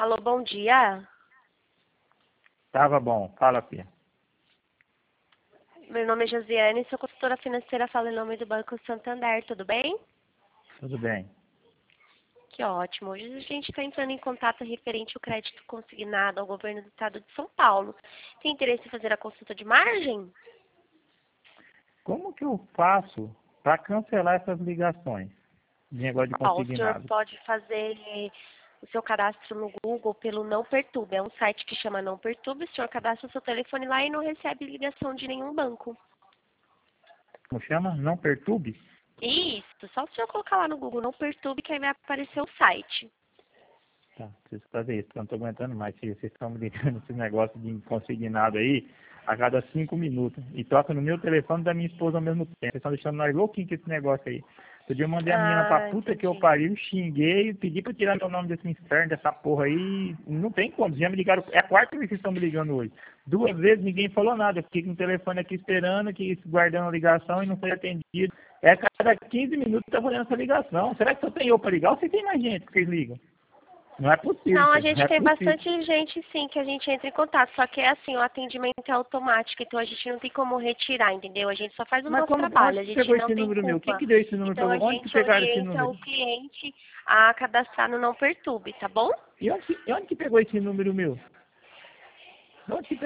Alô, bom dia. Tava bom. Fala, filha. Meu nome é Josiane, sou consultora financeira, falo em nome do Banco Santander, tudo bem? Tudo bem. Que ótimo. Hoje a gente está entrando em contato referente ao crédito consignado ao governo do estado de São Paulo. Tem interesse em fazer a consulta de margem? Como que eu faço para cancelar essas ligações de negócio de Ó, o senhor consignado? pode fazer o seu cadastro no Google pelo Não Perturbe. É um site que chama Não Perturbe. O senhor cadastra o seu telefone lá e não recebe ligação de nenhum banco. Como chama? Não perturbe? Isso, só o senhor colocar lá no Google Não Perturbe que aí vai aparecer o site. Tá, preciso fazer isso, porque eu não tô aguentando mais, filha. Vocês estão me ligando esse negócio de consignado aí a cada 5 minutos. E toca no meu telefone e da minha esposa ao mesmo tempo. Vocês estão deixando nós louquinhos com esse negócio aí. Outro dia eu mandei a menina pra puta que eu Entendi. pariu, xinguei, pedi pra tirar meu nome desse inferno, dessa porra aí. Não tem como, já me ligaram, é a quarta vez que vocês estão me ligando hoje. 2 vezes ninguém falou nada, eu fiquei com o telefone aqui esperando, aqui guardando a ligação e não foi atendido. É a cada 15 minutos tá fazendo essa ligação. Será que só tem eu pra ligar ou você tem mais gente que vocês ligam? Não é possível, Não, a filho, não gente é tem possível. bastante gente, sim, que a gente entra em contato. Só que é assim, o atendimento é automático, então a gente não tem como retirar, entendeu? A gente só faz o Mas nosso como, trabalho, onde a que gente pegou não esse tem número meu? Quem culpa. que deu esse número pra Então a você? Onde que gente pegaram esse orienta número? o cliente a cadastrar no Não Perturbe, tá bom? E onde que pegou esse número meu? De onde que